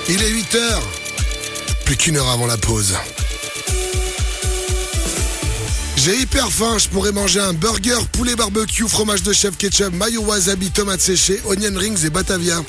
Il est 8h. Plus qu'une heure avant la pause. J'ai hyper faim, je pourrais manger un burger, poulet barbecue, fromage de chèvre, ketchup, mayo wasabi, tomates séchées, onion rings et batavia.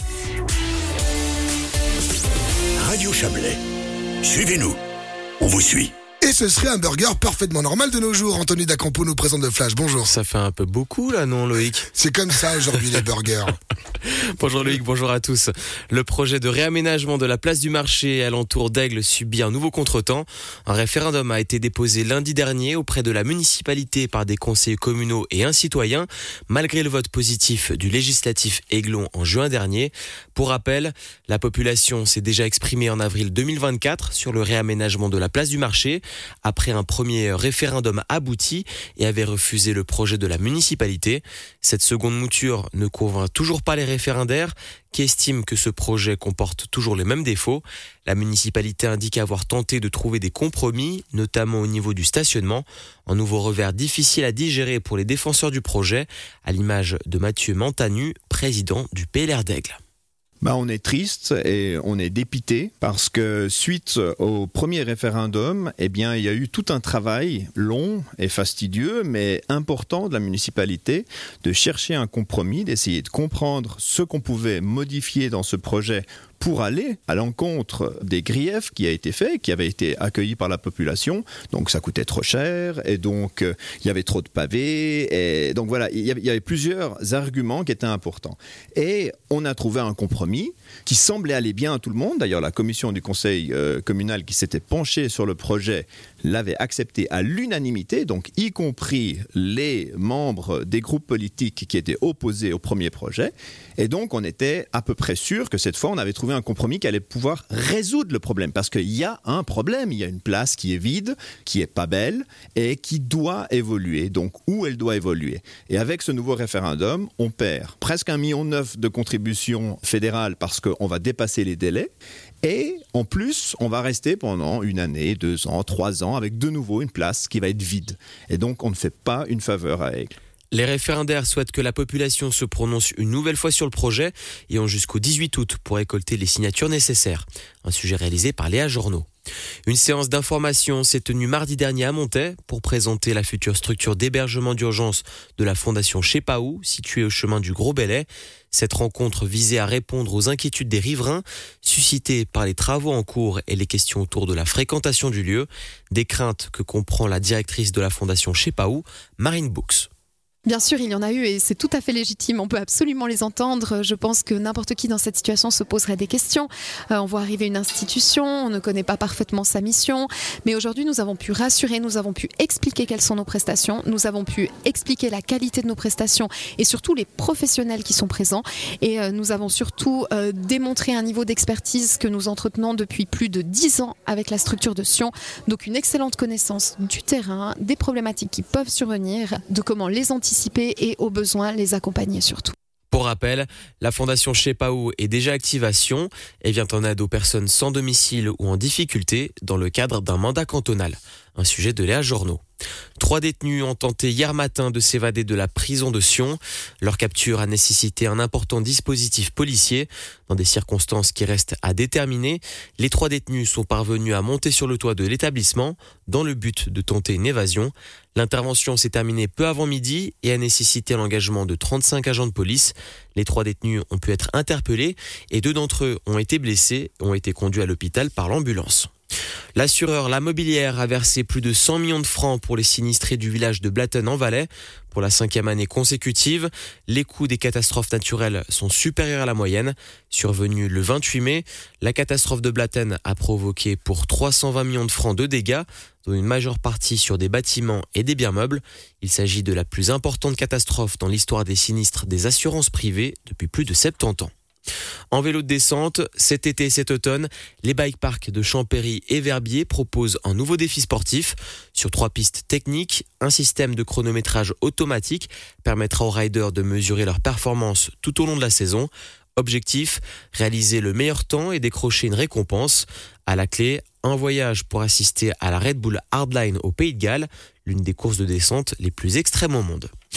Radio Chablais. Suivez-nous. On vous suit. Et ce serait un burger parfaitement normal de nos jours. Anthony D'Acampo nous présente le Flash. Bonjour. Ça fait un peu beaucoup là, non Loïc ? C'est comme ça aujourd'hui les burgers. Bonjour Loïc, bonjour à tous. Le projet de réaménagement de la place du marché alentour d'Aigle subit un nouveau contretemps. Un référendum a été déposé lundi dernier auprès de la municipalité par des conseillers communaux et un citoyen, malgré le vote positif du législatif aiglon en juin dernier. Pour rappel, la population s'est déjà exprimée en avril 2024 sur le réaménagement de la place du marché, après un premier référendum abouti et avait refusé le projet de la municipalité. Cette seconde mouture ne convainc toujours pas les référendaires qui estiment que ce projet comporte toujours les mêmes défauts. La municipalité indique avoir tenté de trouver des compromis, notamment au niveau du stationnement. Un nouveau revers difficile à digérer pour les défenseurs du projet, à l'image de Mathieu Mantanu, président du PLR d'Aigle. On est triste et on est dépité parce que suite au premier référendum, il y a eu tout un travail long et fastidieux mais important de la municipalité de chercher un compromis, d'essayer de comprendre ce qu'on pouvait modifier dans ce projet pour aller à l'encontre des griefs qui a été fait, qui avait été accueilli par la population. Donc ça coûtait trop cher et donc il y avait trop de pavés. Et donc voilà, il y avait plusieurs arguments qui étaient importants. Et on a trouvé un compromis qui semblait aller bien à tout le monde. D'ailleurs, la commission du conseil communal qui s'était penchée sur le projet l'avait accepté à l'unanimité, donc y compris les membres des groupes politiques qui étaient opposés au premier projet. Et donc on était à peu près sûr que cette fois on avait trouvé un compromis qui allait pouvoir résoudre le problème. Parce qu'il y a un problème, il y a une place qui est vide, qui est pas belle et qui doit évoluer. Donc où elle doit évoluer. Et avec ce nouveau référendum, on perd presque 1,9 million de contributions fédérales parce qu'on va dépasser les délais. Et en plus, on va rester pendant 1 année, 2 ans, 3 ans avec de nouveau une place qui va être vide. Et donc on ne fait pas une faveur à Aigle. Les référendaires souhaitent que la population se prononce une nouvelle fois sur le projet et ont jusqu'au 18 août pour récolter les signatures nécessaires. Un sujet réalisé par Léa Journeau. Une séance d'information s'est tenue mardi dernier à Montaix pour présenter la future structure d'hébergement d'urgence de la Fondation Chepaou, située au chemin du Gros Bellay. Cette rencontre visait à répondre aux inquiétudes des riverains suscitées par les travaux en cours et les questions autour de la fréquentation du lieu. Des craintes que comprend la directrice de la Fondation Chepaou, Marine Bux. Bien sûr, il y en a eu et c'est tout à fait légitime. On peut absolument les entendre. Je pense que n'importe qui dans cette situation se poserait des questions. On voit arriver une institution, on ne connaît pas parfaitement sa mission. Mais aujourd'hui, nous avons pu rassurer, nous avons pu expliquer quelles sont nos prestations. Nous avons pu expliquer la qualité de nos prestations et surtout les professionnels qui sont présents. Et nous avons surtout démontré un niveau d'expertise que nous entretenons depuis plus de 10 ans avec la structure de Sion. Donc une excellente connaissance du terrain, des problématiques qui peuvent survenir, de comment les anticiper et aux besoins les accompagner surtout. Pour rappel, la Fondation Chepaou est déjà active à Sion et vient en aide aux personnes sans domicile ou en difficulté dans le cadre d'un mandat cantonal. Un sujet de Léa Journeau. 3 détenus ont tenté hier matin de s'évader de la prison de Sion. Leur capture a nécessité un important dispositif policier. Dans des circonstances qui restent à déterminer, les 3 détenus sont parvenus à monter sur le toit de l'établissement dans le but de tenter une évasion. L'intervention s'est terminée peu avant midi et a nécessité l'engagement de 35 agents de police. Les 3 détenus ont pu être interpellés et 2 d'entre eux ont été blessés et ont été conduits à l'hôpital par l'ambulance. L'assureur La Mobilière a versé plus de 100 millions de francs pour les sinistrés du village de Blatten en Valais. Pour la 5e année consécutive, les coûts des catastrophes naturelles sont supérieurs à la moyenne. Survenue le 28 mai, la catastrophe de Blatten a provoqué pour 320 millions de francs de dégâts, dont une majeure partie sur des bâtiments et des biens meubles. Il s'agit de la plus importante catastrophe dans l'histoire des sinistres des assurances privées depuis plus de 70 ans. En vélo de descente, cet été et cet automne, les bike parks de Champéry et Verbier proposent un nouveau défi sportif. Sur 3 pistes techniques, un système de chronométrage automatique permettra aux riders de mesurer leur performance tout au long de la saison. Objectif, réaliser le meilleur temps et décrocher une récompense. À la clé, un voyage pour assister à la Red Bull Hardline au Pays de Galles, l'une des courses de descente les plus extrêmes au monde.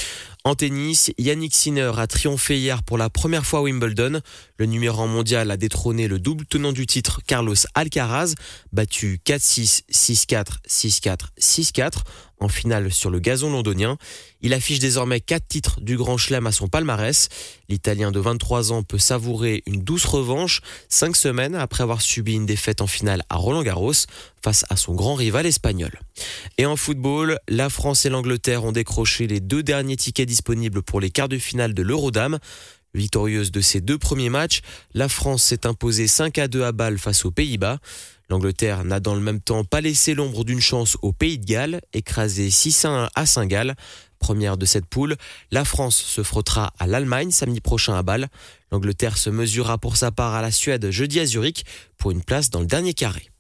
En tennis, Yannick Sinner a triomphé hier pour la première fois à Wimbledon. Le numéro 1 mondial a détrôné le double tenant du titre Carlos Alcaraz, battu 4-6, 6-4, 6-4, 6-4 en finale sur le gazon londonien. Il affiche désormais 4 titres du Grand Chelem à son palmarès. L'Italien de 23 ans peut savourer une douce revanche 5 semaines après avoir subi une défaite en finale à Roland-Garros face à son grand rival espagnol. Et en football, la France et l'Angleterre ont décroché les 2 derniers tickets disponibles pour les quarts de finale de l'Eurodame. Victorieuse de ses 2 premiers matchs, la France s'est imposée 5-2 à Bâle face aux Pays-Bas. L'Angleterre n'a dans le même temps pas laissé l'ombre d'une chance au Pays de Galles, écrasé 6-1 à Saint-Gall. Première de cette poule, la France se frottera à l'Allemagne samedi prochain à Bâle. L'Angleterre se mesurera pour sa part à la Suède jeudi à Zurich pour une place dans le dernier carré.